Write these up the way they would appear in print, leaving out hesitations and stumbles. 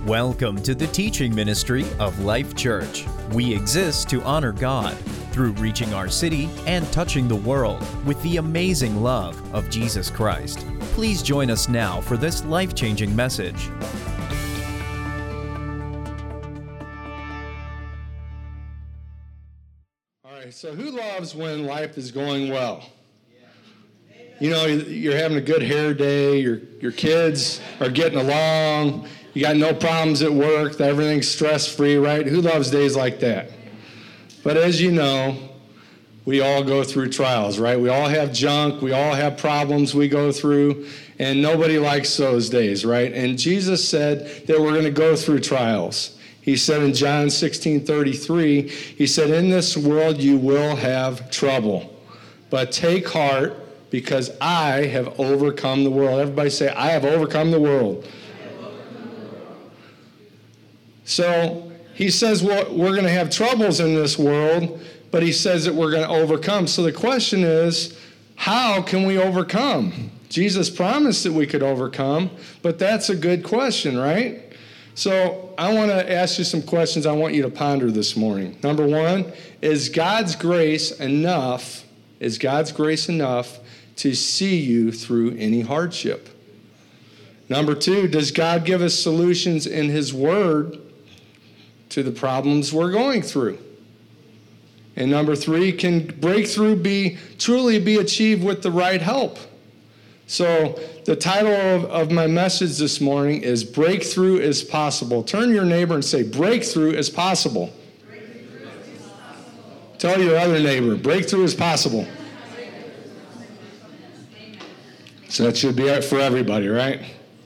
Welcome to the teaching ministry of Life Church. We exist to honor God through reaching our city and touching the world with the amazing love of Jesus Christ. Please join us now for this life-changing message. All right, so who loves when life is going well? You know, you're having a good hair day, your kids are getting along, you got no problems at work, everything's stress-free, right? Who loves days like that? But as you know, we all go through trials, right? We all have junk, we all have problems we go through, and nobody likes those days, right? And Jesus said that we're going to go through trials. He said in John 16:33, he said, "In this world you will have trouble, but take heart because I have overcome the world." Everybody say, "I have overcome the world." So he says, well, we're going to have troubles in this world, but he says that we're going to overcome. So the question is, how can we overcome? Jesus promised that we could overcome, but that's a good question, right? So I want to ask you some questions I want you to ponder this morning. Number one, is God's grace enough? Is God's grace enough to see you through any hardship? Number two, does God give us solutions in His Word to the problems we're going through? And number three, can breakthrough truly be achieved with the right help? So the title of my message this morning is Breakthrough is Possible. Turn to your neighbor and say, breakthrough is possible. Breakthrough is possible. Tell your other neighbor, breakthrough is possible. So that should be it for everybody, right?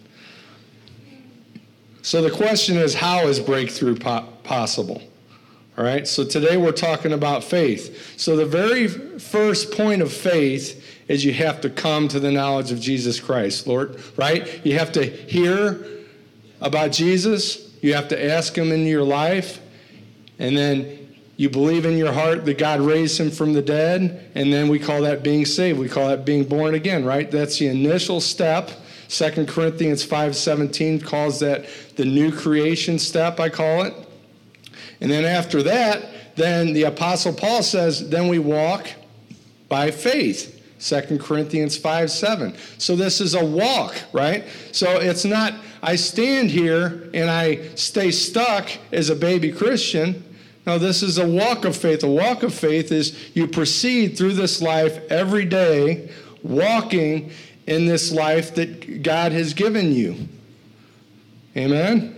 So the question is, how is breakthrough possible? All right, so today we're talking about faith. So the very first point of faith is you have to come to the knowledge of Jesus Christ, Lord, right? You have to hear about Jesus. You have to ask Him into your life. And then you believe in your heart that God raised Him from the dead. And then we call that being saved. We call that being born again, right? That's the initial step. 2 Corinthians 5:17 calls that the new creation step, I call it. And then after that, then the Apostle Paul says, then we walk by faith. 2 Corinthians 5:7. So this is a walk, right? So it's not, I stand here and I stay stuck as a baby Christian. No, this is a walk of faith. A walk of faith is you proceed through this life every day, walking in this life that God has given you. Amen?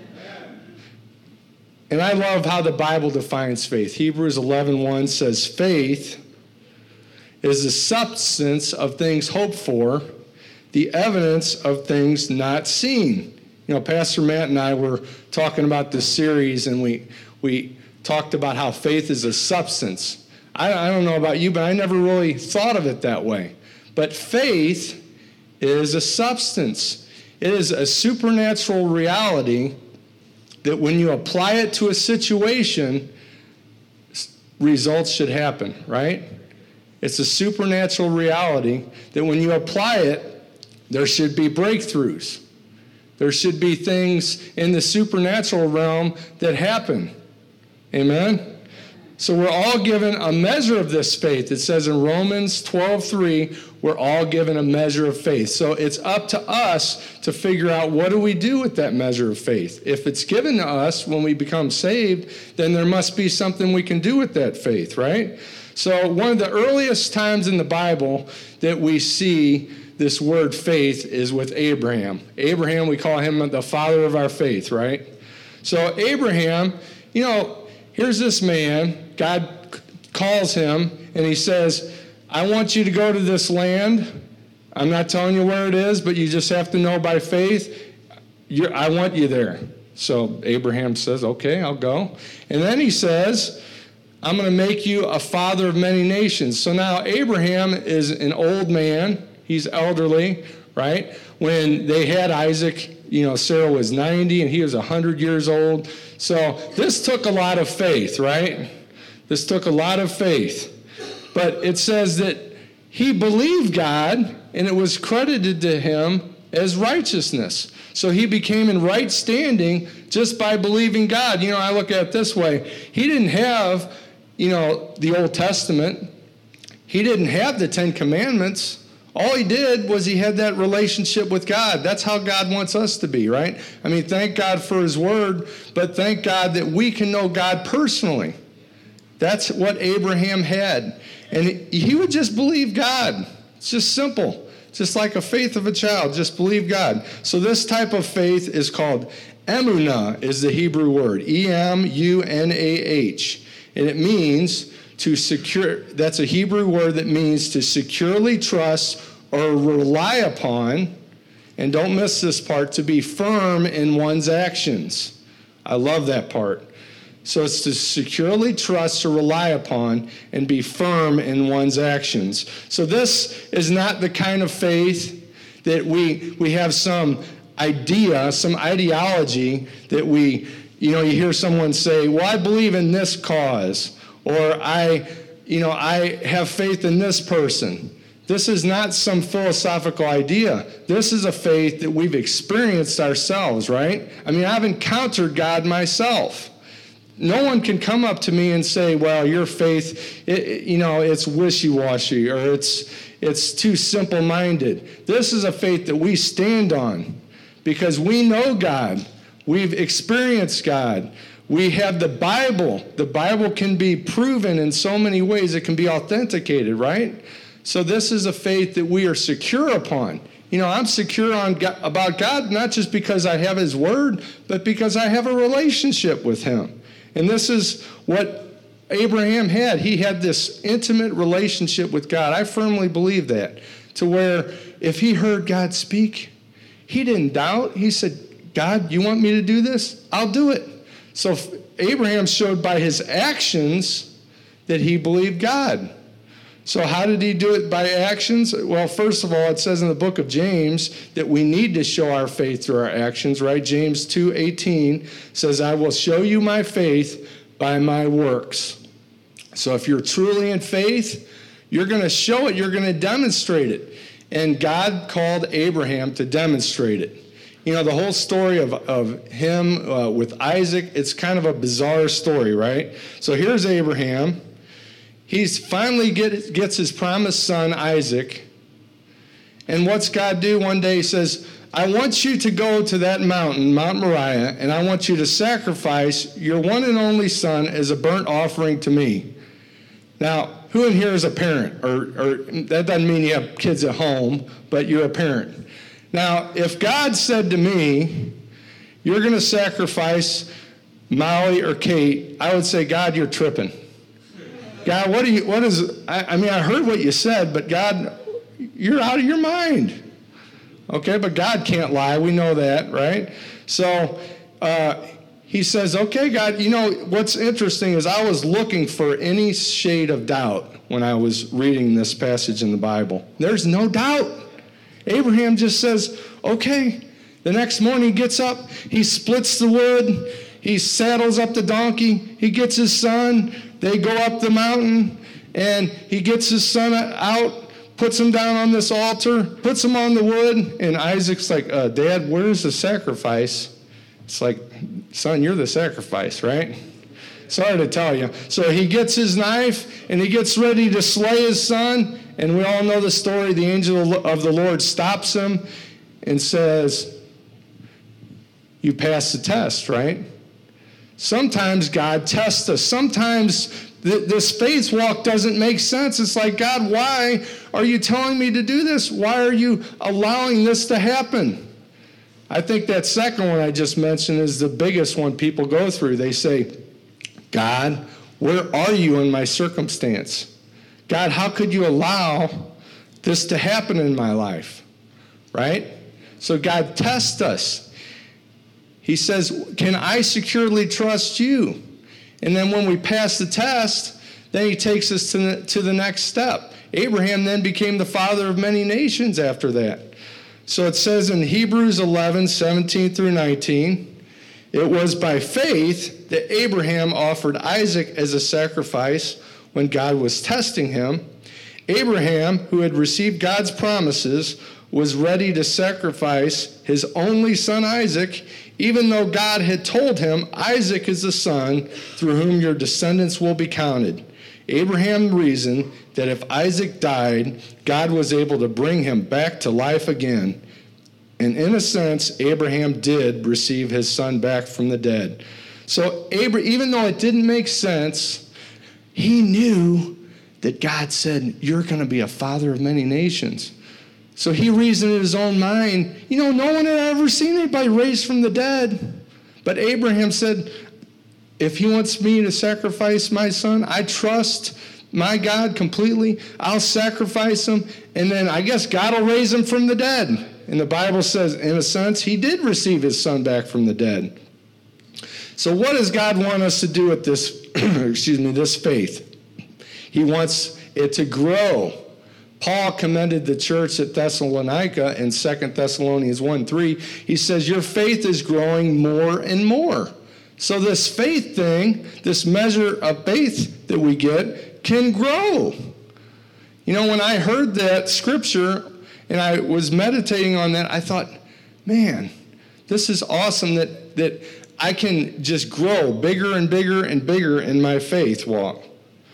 And I love how the Bible defines faith. Hebrews 11:1 says, faith is the substance of things hoped for, the evidence of things not seen. You know, Pastor Matt and I were talking about this series, and we talked about how faith is a substance. I don't know about you, but I never really thought of it that way. But faith is a substance. It is a supernatural reality that when you apply it to a situation, results should happen, right? It's a supernatural reality that when you apply it, there should be breakthroughs. There should be things in the supernatural realm that happen. Amen? So we're all given a measure of this faith. It says in Romans 12:3, we're all given a measure of faith. So it's up to us to figure out, what do we do with that measure of faith? If it's given to us when we become saved, then there must be something we can do with that faith, right? So one of the earliest times in the Bible that we see this word faith is with Abraham. Abraham, we call him the father of our faith, right? So Abraham, you know, here's this man, God calls him, and he says, I want you to go to this land. I'm not telling you where it is, but you just have to know by faith, I want you there. So Abraham says, okay, I'll go. And then he says, I'm going to make you a father of many nations. So now Abraham is an old man. He's elderly, right? When they had Isaac, you know, Sarah was 90 and he was 100 years old. So this took a lot of faith, right? This took a lot of faith. But it says that he believed God and it was credited to him as righteousness. So he became in right standing just by believing God. I look at it this way. He didn't have, the Old Testament. He didn't have the Ten Commandments. All he did was he had that relationship with God. That's how God wants us to be, right? Thank God for his word, but thank God that we can know God personally. That's what Abraham had. And he would just believe God. It's just simple. Just like a faith of a child. Just believe God. So this type of faith is called emunah, is the Hebrew word. E-M-U-N-A-H. And it means to secure, that's a Hebrew word that means to securely trust or rely upon, and don't miss this part, to be firm in one's actions. I love that part. So it's to securely trust or rely upon and be firm in one's actions. So this is not the kind of faith that we have some idea, some ideology that you hear someone say, well, I believe in this cause, or I have faith in this person. This is not some philosophical idea. This is a faith that we've experienced ourselves, right? I've encountered God myself. No one can come up to me and say, well, your faith, it's wishy-washy, or it's too simple-minded. This is a faith that we stand on because we know God. We've experienced God. We have the Bible. The Bible can be proven in so many ways. It can be authenticated, right? So this is a faith that we are secure upon. I'm secure about God, not just because I have his word, but because I have a relationship with him. And this is what Abraham had. He had this intimate relationship with God. I firmly believe that, to where if he heard God speak, he didn't doubt. He said, God, you want me to do this? I'll do it. So Abraham showed by his actions that he believed God. So how did he do it by actions? Well, first of all, it says in the book of James that we need to show our faith through our actions, right? James 2:18 says, I will show you my faith by my works. So if you're truly in faith, you're going to show it. You're going to demonstrate it. And God called Abraham to demonstrate it. The whole story of him with Isaac, it's kind of a bizarre story, right? So here's Abraham. He's finally gets his promised son, Isaac. And what's God do? One day he says, I want you to go to that mountain, Mount Moriah, and I want you to sacrifice your one and only son as a burnt offering to me. Now, who in here is a parent? Or that doesn't mean you have kids at home, but you're a parent. Now, if God said to me, you're going to sacrifice Molly or Kate, I would say, God, you're tripping. God, I heard what you said, but God, you're out of your mind. Okay, but God can't lie. We know that, right? So he says, okay, God, what's interesting is I was looking for any shade of doubt when I was reading this passage in the Bible. There's no doubt. Abraham just says, okay. The next morning he gets up, he splits the wood, he saddles up the donkey, he gets his son, they go up the mountain, and he gets his son out, puts him down on this altar, puts him on the wood, and Isaac's like, Dad, where's the sacrifice? It's like, son, you're the sacrifice, right? Sorry to tell you. So he gets his knife, and he gets ready to slay his son, and we all know the story. The angel of the Lord stops him and says, you passed the test, right? Sometimes God tests us. Sometimes this faith walk doesn't make sense. It's like, God, why are you telling me to do this? Why are you allowing this to happen? I think that second one I just mentioned is the biggest one people go through. They say, God, where are you in my circumstance? God, how could you allow this to happen in my life? Right? So God tests us. He says, can I securely trust you? And then when we pass the test, then he takes us to the next step. Abraham then became the father of many nations after that. So it says in Hebrews 11, 17 through 19, it was by faith that Abraham offered Isaac as a sacrifice when God was testing him. Abraham, who had received God's promises, was ready to sacrifice his only son Isaac, even though God had told him, Isaac is the son through whom your descendants will be counted. Abraham reasoned that if Isaac died, God was able to bring him back to life again. And in a sense, Abraham did receive his son back from the dead. So even though it didn't make sense, he knew that God said, you're going to be a father of many nations. So he reasoned in his own mind, no one had ever seen anybody raised from the dead. But Abraham said, if he wants me to sacrifice my son, I trust my God completely. I'll sacrifice him, and then I guess God will raise him from the dead. And the Bible says, in a sense, he did receive his son back from the dead. So what does God want us to do with this, this faith? He wants it to grow. Paul commended the church at Thessalonica in 2 Thessalonians 1:3. He says, your faith is growing more and more. So this faith thing, this measure of faith that we get, can grow. When I heard that scripture and I was meditating on that, I thought, man, this is awesome that I can just grow bigger and bigger and bigger in my faith walk.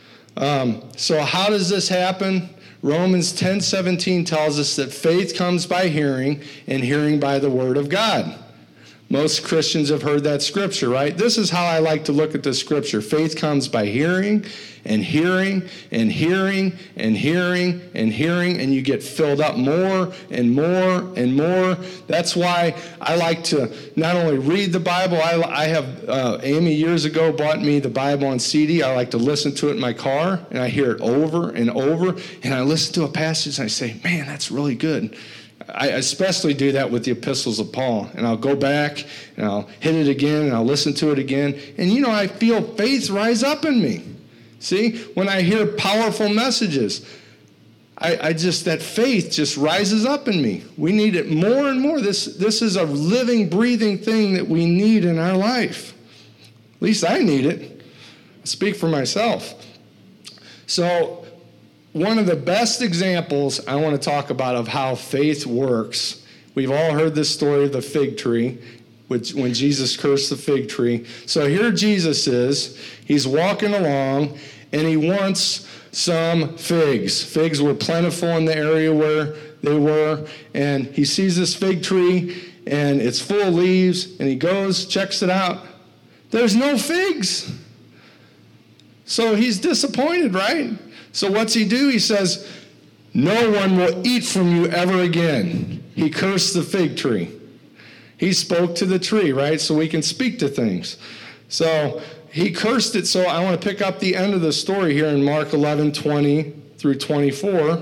So how does this happen? Romans 10:17 tells us that faith comes by hearing, and hearing by the word of God. Most Christians have heard that scripture, right? This is how I like to look at the scripture. Faith comes by hearing and hearing and hearing and hearing and hearing, and you get filled up more and more and more. That's why I like to not only read the Bible, I have, Amy years ago bought me the Bible on CD. I like to listen to it in my car, and I hear it over and over, and I listen to a passage and I say, man, that's really good. I especially do that with the epistles of Paul, and I'll go back and I'll hit it again and I'll listen to it again, and I feel faith rise up in me. See, when I hear powerful messages, that faith just rises up in me. We need it more and more. This is a living, breathing thing that we need in our life. At least I need it. I speak for myself. So one of the best examples I want to talk about of how faith works, we've all heard this story of the fig tree, when Jesus cursed the fig tree. So here Jesus is. He's walking along, and he wants some figs. Figs were plentiful in the area where they were, and he sees this fig tree, and it's full of leaves, and he goes, checks it out. There's no figs. So he's disappointed, right? So what's he do? He says, no one will eat from you ever again. He cursed the fig tree. He spoke to the tree, right? So we can speak to things. So he cursed it. So I want to pick up the end of the story here in Mark 11:20 through 24.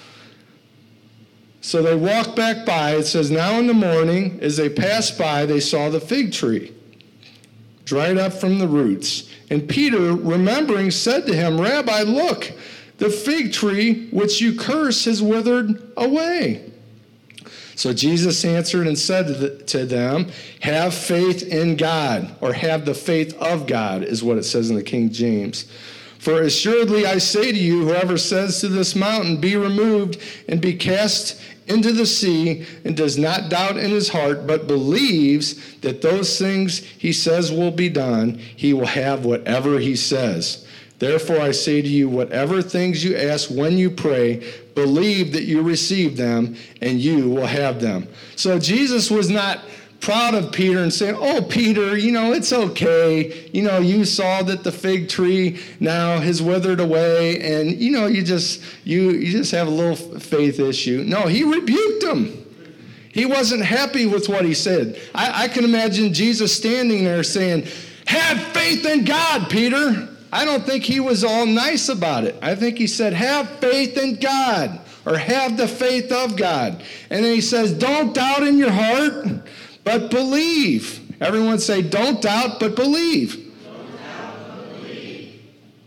So they walked back by. It says, now in the morning, as they passed by, they saw the fig tree dried up from the roots. And Peter, remembering, said to him, Rabbi, look, the fig tree which you curse has withered away. So Jesus answered and said to them, have faith in God, or have the faith of God, is what it says in the King James. For assuredly I say to you, whoever says to this mountain, be removed and be cast into the sea, and does not doubt in his heart, but believes that those things he says will be done, he will have whatever he says. Therefore I say to you, whatever things you ask when you pray, believe that you receive them, and you will have them. So Jesus was not proud of Peter and saying, oh, Peter, it's okay. You saw that the fig tree now has withered away, and, you just have a little faith issue. No, he rebuked him. He wasn't happy with what he said. I can imagine Jesus standing there saying, have faith in God, Peter. I don't think he was all nice about it. I think he said, have faith in God, or have the faith of God. And then he says, don't doubt in your heart, but believe. Everyone say, don't doubt, but believe. Don't doubt, but believe.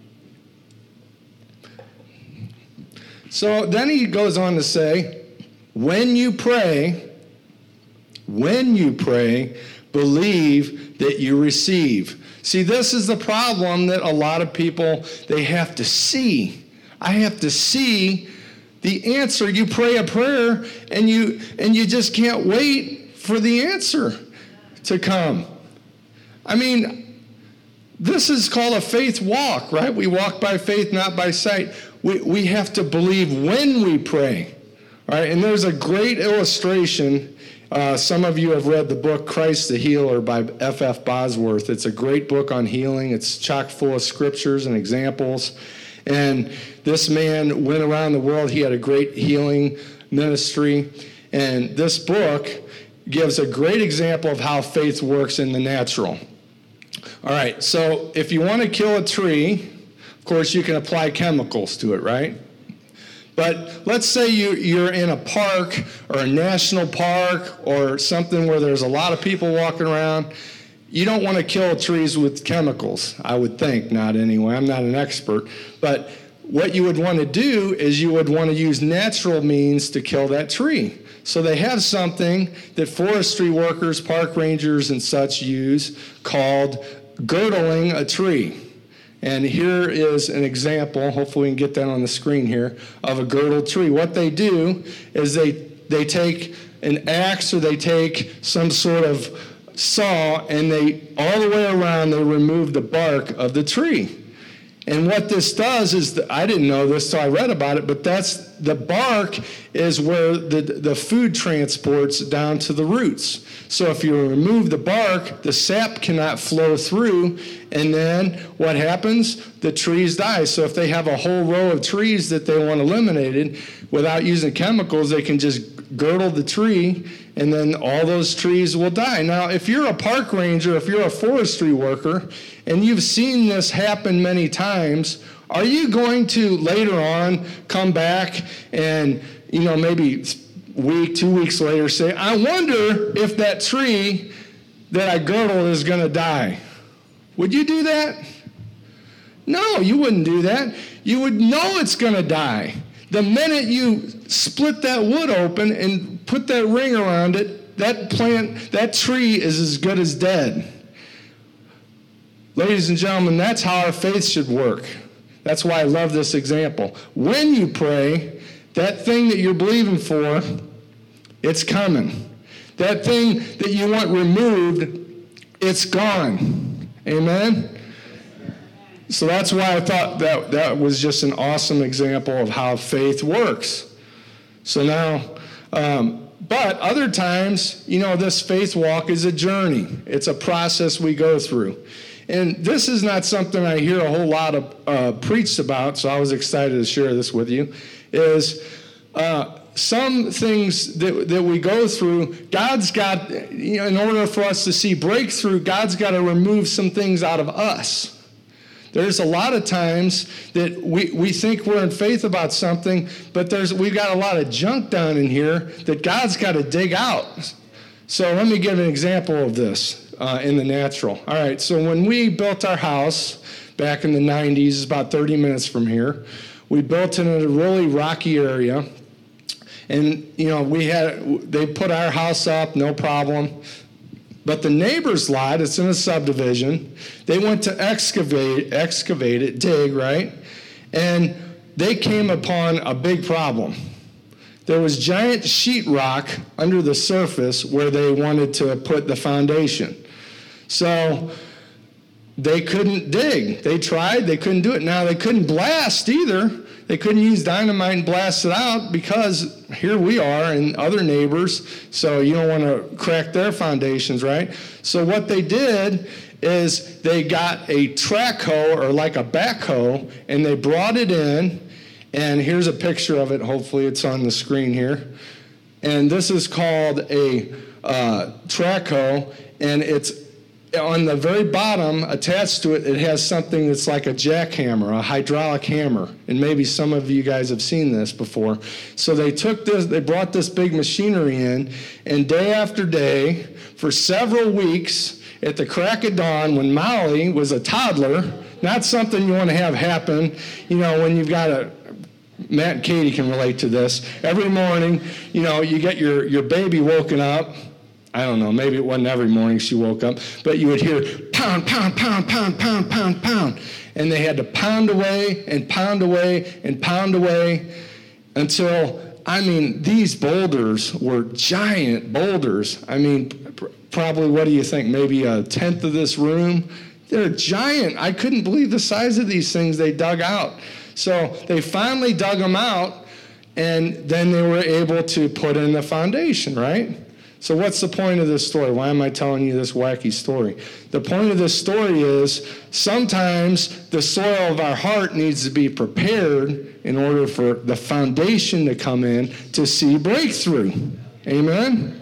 So then he goes on to say, when you pray, believe that you receive. See, this is the problem that a lot of people, they have to see. I have to see the answer. You pray a prayer and you just can't wait for the answer to come. I mean, this is called a faith walk, right? We walk by faith, not by sight. We have to believe when we pray, right? And there's a great illustration. Some of you have read the book Christ the Healer by F.F. Bosworth. It's a great book on healing. It's chock full of scriptures and examples. And this man went around the world. He had a great healing ministry. And this book gives a great example of how faith works in the natural. All right, so if you want to kill a tree, of course, you can apply chemicals to it, right? But let's say you're in a park or a national park or something where there's a lot of people walking around. You don't want to kill trees with chemicals, I would think, not anyway. I'm not an expert. But what you would want to do is you would want to use natural means to kill that tree. So they have something that forestry workers, park rangers, and such use called girdling a tree. And here is an example, hopefully we can get that on the screen here, of a girdled tree. What they do is they take an axe or they take some sort of saw and they, all the way around, they remove the bark of the tree. And what this does is, I didn't know this, so I read about it, but the bark is where the food transports down to the roots. So if you remove the bark, the sap cannot flow through, and then what happens? The trees die. So if they have a whole row of trees that they want eliminated, without using chemicals, they can just girdle the tree, and then all those trees will die. Now, if you're a park ranger, if you're a forestry worker, and you've seen this happen many times, are you going to later on come back and, maybe a week, 2 weeks later say, I wonder if that tree that I girdled is going to die? Would you do that? No, you wouldn't do that. You would know it's going to die. The minute you split that wood open and put that ring around it, that tree is as good as dead. Ladies and gentlemen, that's how our faith should work. That's why I love this example. When you pray, that thing that you're believing for, it's coming. That thing that you want removed, it's gone. Amen? So that's why I thought that was just an awesome example of how faith works. So now, but other times, this faith walk is a journey. It's a process we go through. And this is not something I hear a whole lot of preached about, so I was excited to share this with you, is some things that we go through, God's got, in order for us to see breakthrough, God's got to remove some things out of us. There's a lot of times that we think we're in faith about something, but we've got a lot of junk down in here that God's got to dig out. So let me give an example of this. In the natural. All right, so when we built our house back in the 90s, it's about 30 minutes from here, we built it in a really rocky area. And, they put our house up, no problem. But the neighbor's lot, it's in a subdivision, they went to excavate it, dig, right? And they came upon a big problem. There was giant sheetrock under the surface where they wanted to put the foundation. So they couldn't dig. They tried, they couldn't do it. Now they couldn't blast either. They couldn't use dynamite and blast it out because here we are and other neighbors, so you don't want to crack their foundations, right? So what they did is they got a track hoe or like a backhoe and they brought it in. And here's a picture of it. Hopefully it's on the screen here. And this is called a track hoe. And it's on the very bottom, attached to it, it has something that's like a jackhammer, a hydraulic hammer. And maybe some of you guys have seen this before. So they brought this big machinery in, and day after day, for several weeks, at the crack of dawn, when Molly was a toddler, not something you want to have happen, when you've got Matt and Katie can relate to this. Every morning, you get your baby woken up. I don't know, maybe it wasn't every morning she woke up, but you would hear pound, pound, pound, pound, pound, pound, pound. And they had to pound away and pound away and pound away. until, these boulders were giant boulders. Probably, what do you think, maybe a tenth of this room? They're giant. I couldn't believe the size of these things they dug out. So they finally dug them out, and then they were able to put in the foundation, right? So what's the point of this story? Why am I telling you this wacky story? The point of this story is sometimes the soil of our heart needs to be prepared in order for the foundation to come in to see breakthrough. Amen?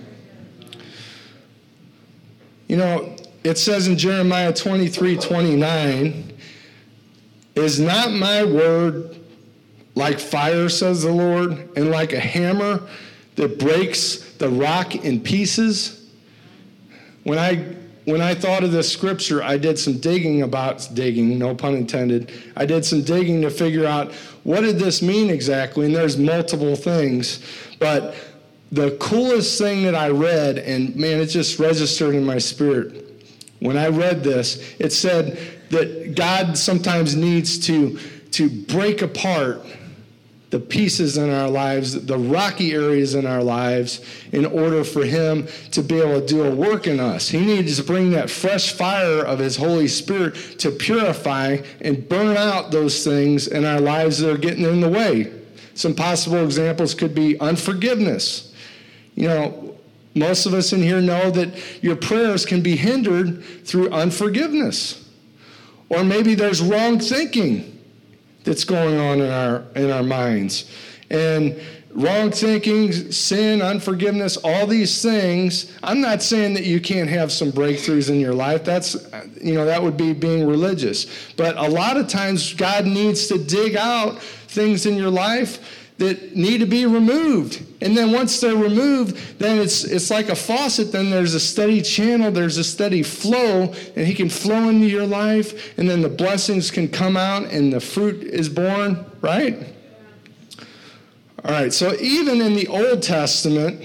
It says in Jeremiah 23:29, "Is not my word like fire, says the Lord, and like a hammer that breaks the rock in pieces?" When I thought of this scripture, I did some digging, no pun intended. I did some digging to figure out what did this mean exactly, and there's multiple things. But the coolest thing that I read, and man, it just registered in my spirit. When I read this, it said that God sometimes needs to break apart the pieces in our lives, the rocky areas in our lives, in order for him to be able to do a work in us. He needs to bring that fresh fire of his Holy Spirit to purify and burn out those things in our lives that are getting in the way. Some possible examples could be unforgiveness. Most of us in here know that your prayers can be hindered through unforgiveness. Or maybe there's wrong thinking that's going on in our minds. And wrong thinking, sin, unforgiveness, all these things, I'm not saying that you can't have some breakthroughs in your life. That's, that would be being religious. But a lot of times God needs to dig out things in your life that need to be removed. And then once they're removed, then it's like a faucet. Then there's a steady channel, there's a steady flow, and he can flow into your life, and then the blessings can come out and the fruit is born, right? All right, so even in the Old Testament,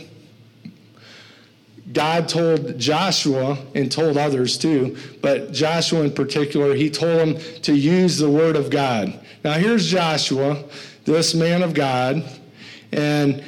God told Joshua, and told others too, but Joshua in particular, he told him to use the word of God. Now here's Joshua, this man of God, and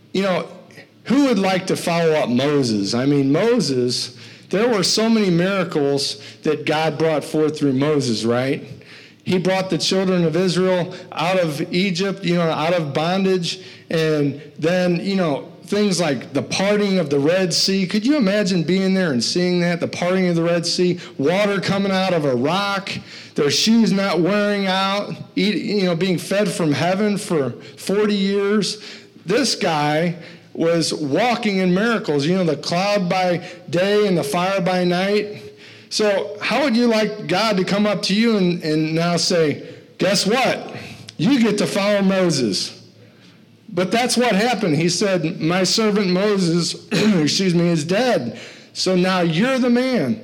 who would like to follow up Moses? Moses, there were so many miracles that God brought forth through Moses, right? He brought the children of Israel out of Egypt, out of bondage, and then, things like the parting of the Red Sea. Could you imagine being there and seeing that? The parting of the Red Sea, water coming out of a rock, their shoes not wearing out, being fed from heaven for 40 years. This guy was walking in miracles, the cloud by day and the fire by night. So how would you like God to come up to you and now say, guess what? You get to follow Moses. But that's what happened. He said, my servant Moses, is dead. So now you're the man.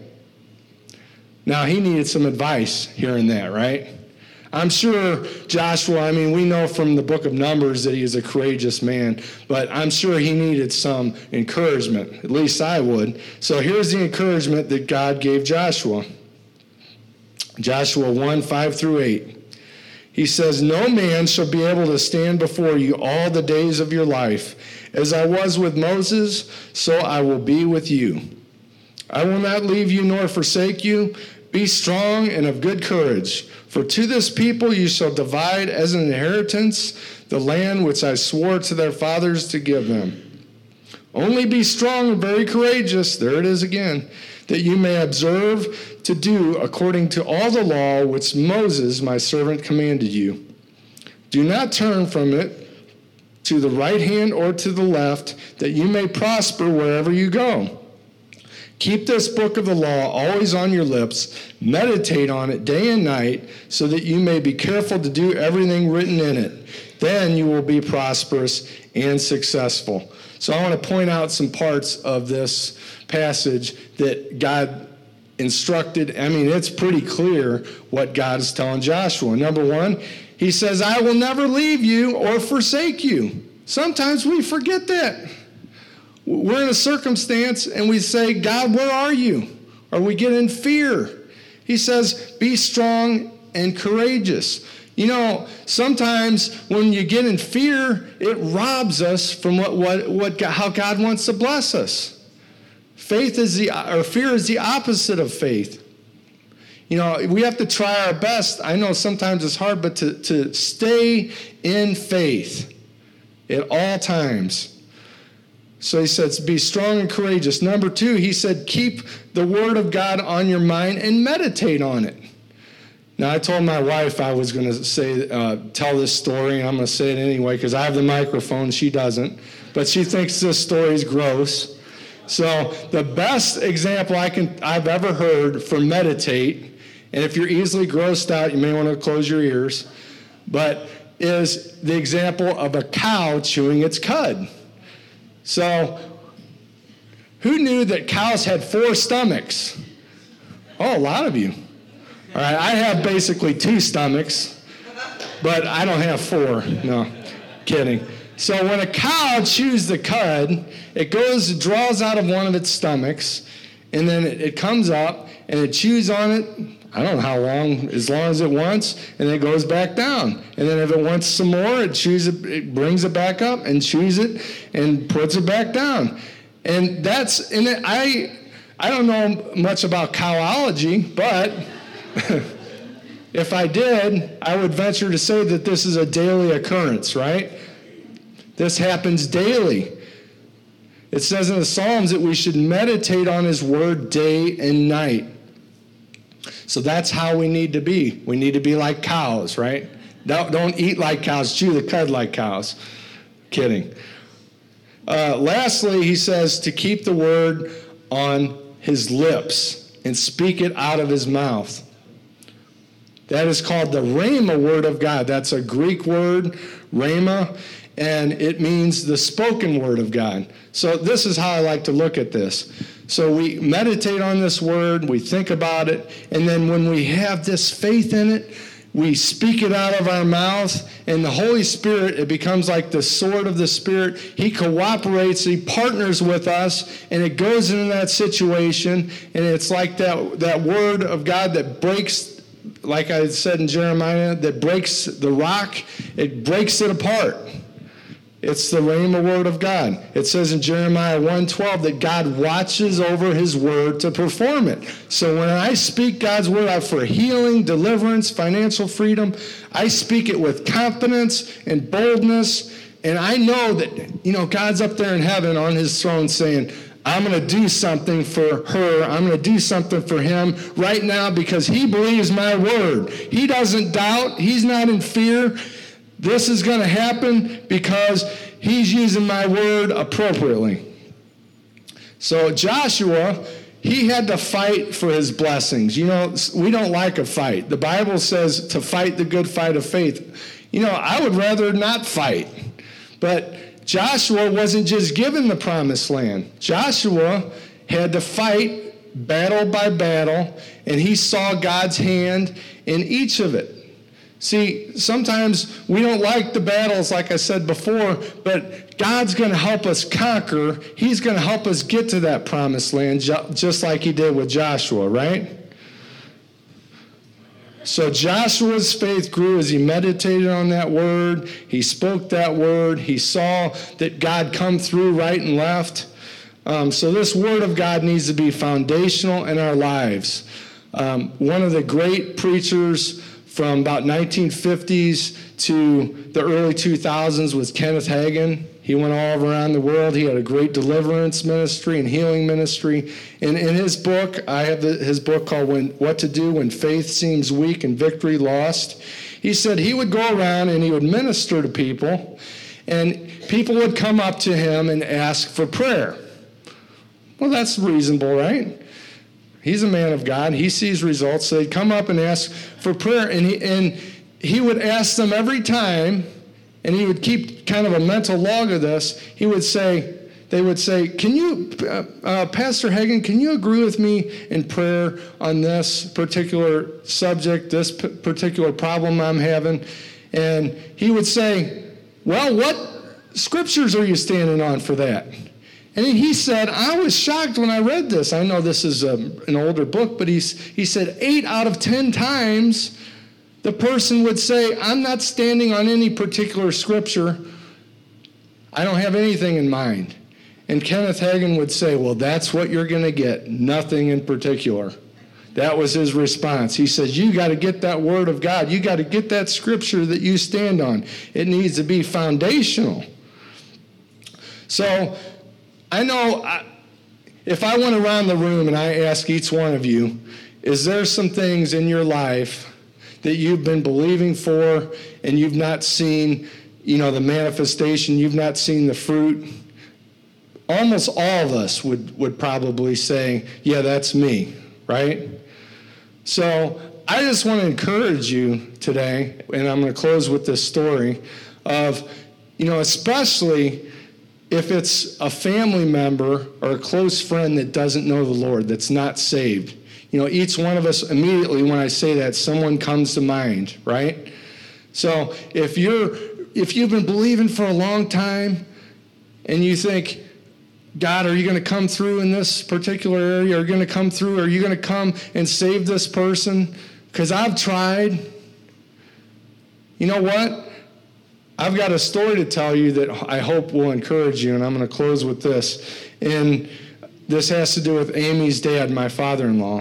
Now he needed some advice here and there, right? I'm sure Joshua, we know from the book of Numbers that he is a courageous man, but I'm sure he needed some encouragement. At least I would. So here's the encouragement that God gave Joshua. Joshua 1:5-8. He says, no man shall be able to stand before you all the days of your life. As I was with Moses, so I will be with you. I will not leave you nor forsake you. Be strong and of good courage. For to this people you shall divide as an inheritance the land which I swore to their fathers to give them. Only be strong and very courageous, there it is again, that you may observe to do according to all the law which Moses my servant commanded you. Do not turn from it to the right hand or to the left, that you may prosper wherever you go. Keep this book of the law always on your lips. Meditate on it day and night, so that you may be careful to do everything written in it. Then you will be prosperous and successful. So I want to point out some parts of this passage that God instructed. It's pretty clear what God is telling Joshua. Number one, he says, I will never leave you or forsake you. Sometimes we forget that. We're in a circumstance and we say, God, where are you? Or we get in fear. He says, be strong and courageous. You know, sometimes when you get in fear, it robs us from how God wants to bless us. Fear is the opposite of faith. You know, we have to try our best. I know sometimes it's hard, but to stay in faith at all times. So he says, be strong and courageous. Number 2, he said, keep the word of God on your mind and meditate on it. Now, I told my wife I was going to tell this story, and I'm going to say it anyway because I have the microphone. She doesn't. But she thinks this story is gross. So the best example I've ever heard for meditate, and if you're easily grossed out, you may want to close your ears, but is the example of a cow chewing its cud. So who knew that cows had 4 stomachs? Oh, a lot of you. All right, I have basically 2 stomachs, but I don't have 4. No, kidding. So when a cow chews the cud, it draws out of one of its stomachs, and then it comes up, and it chews on it, I don't know how long, as long as it wants, and then it goes back down. And then if it wants some more, it brings it back up and chews it and puts it back down. And I don't know much about cowology, but if I did, I would venture to say that this is a daily occurrence, right? This happens daily. It says in the Psalms that we should meditate on his word day and night. So that's how we need to be. We need to be like cows, right? Don't eat like cows, chew the cud like cows. Kidding. Lastly, he says to keep the word on his lips and speak it out of his mouth. That is called the rhema word of God. That's a Greek word, rhema, and it means the spoken word of God. So this is how I like to look at this. So we meditate on this word, we think about it, and then when we have this faith in it, we speak it out of our mouth, and the Holy Spirit, it becomes like the sword of the Spirit. He cooperates, he partners with us, and it goes into that situation, and it's like that word of God that breaks, like I said in Jeremiah, that breaks the rock, it breaks it apart. It's the rhema word of God. It says in Jeremiah 1:12 that God watches over his word to perform it. So when I speak God's word out for healing, deliverance, financial freedom, I speak it with confidence and boldness. And I know that, God's up there in heaven on his throne saying, I'm going to do something for her. I'm going to do something for him right now because he believes my word. He doesn't doubt. He's not in fear. This is going to happen because he's using my word appropriately. So Joshua, he had to fight for his blessings. We don't like a fight. The Bible says to fight the good fight of faith. I would rather not fight. But Joshua wasn't just given the promised land. Joshua had to fight battle by battle, and he saw God's hand in each of it. See, sometimes we don't like the battles, like I said before, but God's going to help us conquer. He's going to help us get to that promised land, just like he did with Joshua, right? So Joshua's faith grew as he meditated on that word. He spoke that word. He saw that God come through right and left. So this word of God needs to be foundational in our lives. One of the great preachers from about 1950s to the early 2000s was Kenneth Hagin. He went all around the world. He had a great deliverance ministry and healing ministry. And in his book, I have his book called What to Do When Faith Seems Weak and Victory Lost. He said he would go around and he would minister to people, and people would come up to him and ask for prayer. Well, that's reasonable, right? He's a man of God. He sees results. So they'd come up and ask for prayer, and he would ask them every time, and he would keep kind of a mental log of this. They would say, can you, Pastor Hagin, can you agree with me in prayer on this particular subject, this particular problem I'm having? And he would say, well, what scriptures are you standing on for that? And he said, I was shocked when I read this. I know this is an older book, but he said 8 out of 10 times the person would say, I'm not standing on any particular scripture. I don't have anything in mind. And Kenneth Hagin would say, well, that's what you're going to get, nothing in particular. That was his response. He says, you got to get that word of God. You got to get that scripture that you stand on. It needs to be foundational. So I know if I went around the room and I asked each one of you, is there some things in your life that you've been believing for and you've not seen, the manifestation, you've not seen the fruit? Almost all of us would probably say, yeah, that's me, right? So I just want to encourage you today, and I'm going to close with this story of, especially if it's a family member or a close friend that doesn't know the Lord, that's not saved. Each one of us, immediately when I say that, someone comes to mind, right? So if you've been believing for a long time and you think, God, are you going to come through in this particular area? Are you going to come through? Are you going to come and save this person? Because I've tried. You know what? I've got a story to tell you that I hope will encourage you, and I'm going to close with this. And this has to do with Amy's dad, my father-in-law.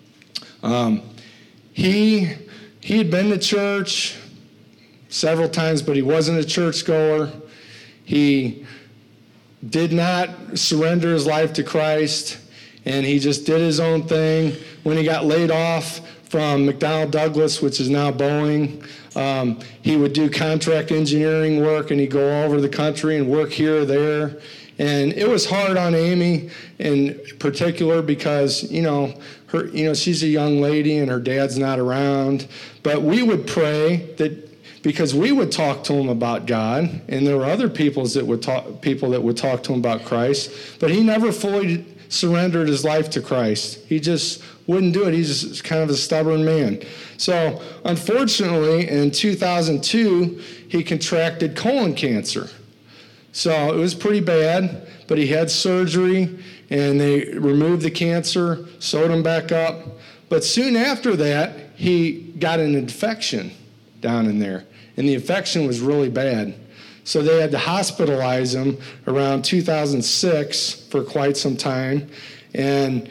He had been to church several times, but he wasn't a churchgoer. He did not surrender his life to Christ, and he just did his own thing. When he got laid off from McDonnell Douglas, which is now Boeing, he would do contract engineering work, and he'd go all over the country and work here or there. And it was hard on Amy in particular because, she's a young lady and her dad's not around. But we would pray that, because we would talk to him about God, and there were other people that would talk to him about Christ, but he never fully surrendered his life to Christ. He just wouldn't do it. He's just kind of a stubborn man. So unfortunately, in 2002, he contracted colon cancer. So it was pretty bad, but he had surgery, and they removed the cancer, sewed him back up. But soon after that, he got an infection down in there, and the infection was really bad. So they had to hospitalize him around 2006 for quite some time, and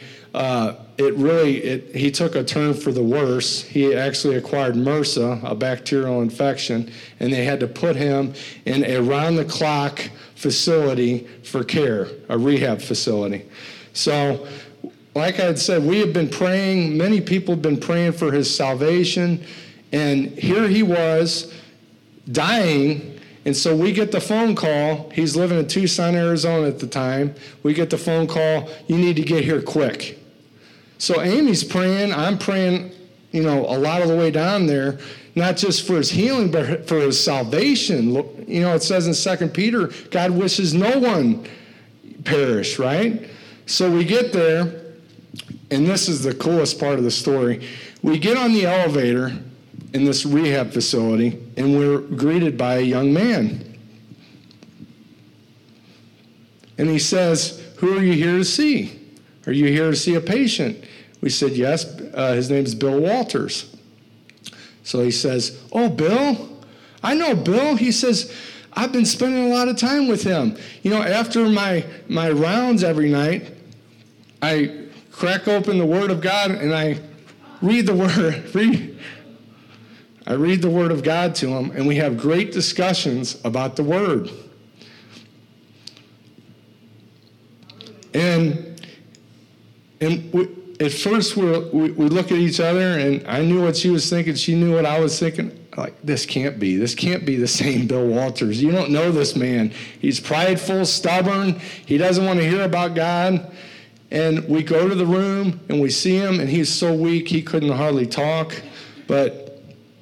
he took a turn for the worse. He actually acquired MRSA, a bacterial infection, and they had to put him in a round-the-clock facility for care, a rehab facility. So, like I had said, we have been praying, many people have been praying for his salvation, and here he was dying, and so we get the phone call. He's living in Tucson, Arizona at the time. We get the phone call, you need to get here quick. So Amy's praying, I'm praying, a lot of the way down there, not just for his healing, but for his salvation. It says in 2 Peter, God wishes no one perish, right? So we get there, and this is the coolest part of the story. We get on the elevator in this rehab facility, and we're greeted by a young man. And he says, who are you here to see? Are you here to see a patient? We said, yes. His name is Bill Walters. So he says, oh, Bill? I know Bill. He says, I've been spending a lot of time with him. After my rounds every night, I crack open the Word of God and I read the Word of God to him, and we have great discussions about the Word. And at first we look at each other, and I knew what she was thinking. She knew what I was thinking. Like, this can't be the same Bill Walters. You don't know this man. He's prideful, stubborn. He doesn't want to hear about God. And we go to the room, and we see him, and he's so weak he couldn't hardly talk. But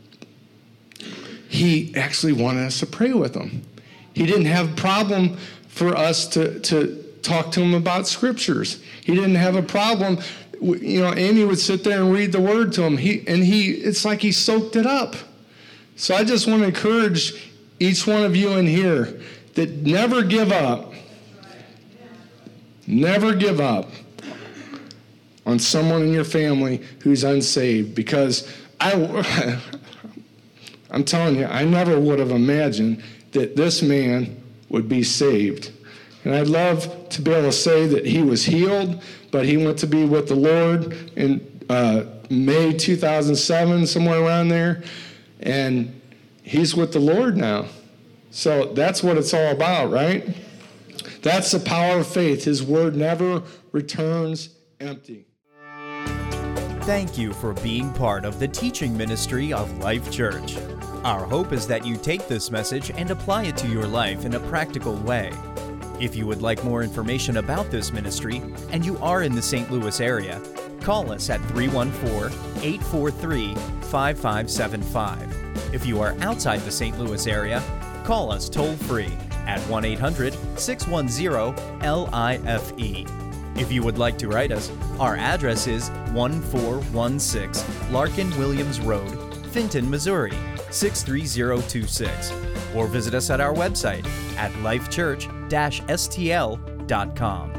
he actually wanted us to pray with him. He didn't have a problem for us to talk to him about scriptures. He didn't have a problem. Amy would sit there and read the Word to him. It's like he soaked it up. So I just want to encourage each one of you in here that never give up. Never give up on someone in your family who's unsaved, because I'm telling you, I never would have imagined that this man would be saved. And I'd love to be able to say that he was healed, but he went to be with the Lord in May 2007, somewhere around there. And he's with the Lord now. So that's what it's all about, right? That's the power of faith. His word never returns empty. Thank you for being part of the teaching ministry of Life Church. Our hope is that you take this message and apply it to your life in a practical way. If you would like more information about this ministry and you are in the St. Louis area, call us at 314-843-5575. If you are outside the St. Louis area, call us toll-free at 1-800-610-LIFE. If you would like to write us, our address is 1416 Larkin Williams Road, Fenton, Missouri, 63026. Or visit us at our website at lifechurch-stl.com.